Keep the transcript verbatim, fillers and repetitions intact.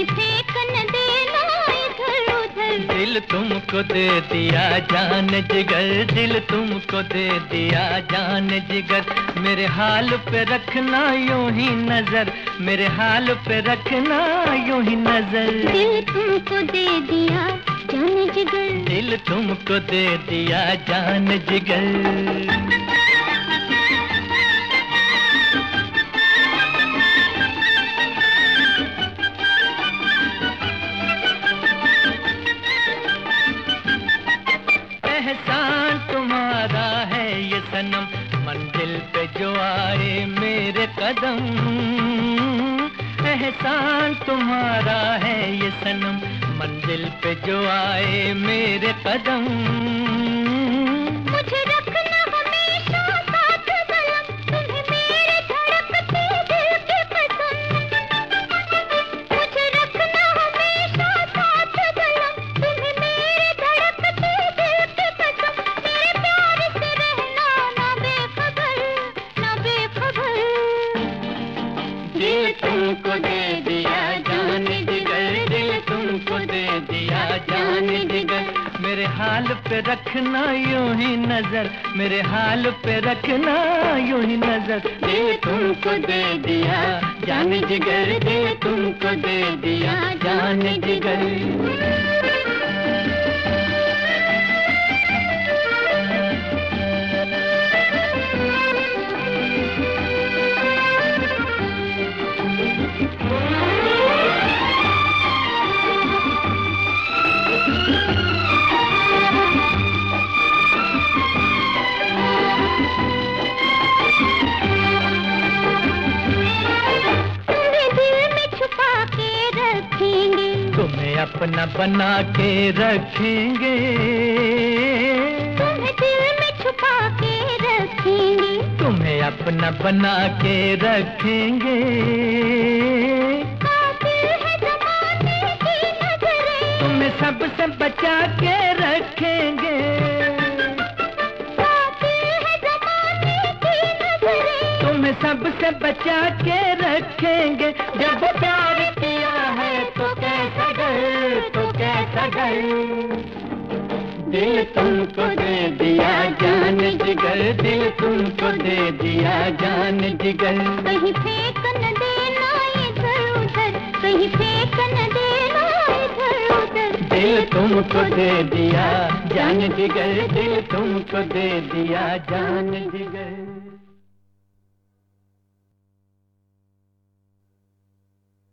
कहीं फेंक न देना इधर उधर। दिल तुमको दे दिया जान जिगर, दिल तुमको दे दिया जान जिगर। मेरे हाल पे रखना यूं ही नजर, मेरे हाल पे रखना यूं ही नजर। दिल तुमको दे दिया जान जिगर, दिल तुमको दे दिया जान जिगर। एहसान तुम्हारा है ये सनम, मंजिल पे जो आए मेरे कदम। एहसान तुम्हारा है ये सनम, मंजिल पे जो आए मेरे कदम। मुझे रखना हमेशा साथ कलम, तुम्हें मेरे धड़कते दिल की कसम। मुझे रखना हमेशा साथ कलम, तुम्हें मेरे धड़कते दिल की कसम। मेरे प्यार से रहना ना बेखबर, ना बेखबर। दिल तुमको दे दिया जान जिगर, दिल तुमको दे दिया जान जिगर। मेरे हाल पे रखना यूं ही नजर, मेरे हाल पे रखना यूं ही नजर। दिल तुमको दे दिया जान जिगर, दिल तुमको दे दिया जान जिगर। तुम्हें अपना बना के रखेंगे, तुम्हें दिल में छुपा के रखेंगे, तुम्हें अपना बना के रखेंगे। कातिल है ज़माने की नज़रें, तुम्हें सबसे बचा के रखेंगे। कातिल है ज़माने की नज़रें, तुम्हें सबसे बचा के रखेंगे। जब प्यार किया है तो कैसा डर, तो कैसा डर। दिल तुमको दे दिया जान जिगर, दिल तुमको दे दिया जान जिगर। कहीं फेंक न देना इधर उधर, कहीं फेंक न देना इधर उधर। दिल तुमको दे दिया जान जिगर, दिल तुमको दे दिया जान जिगर।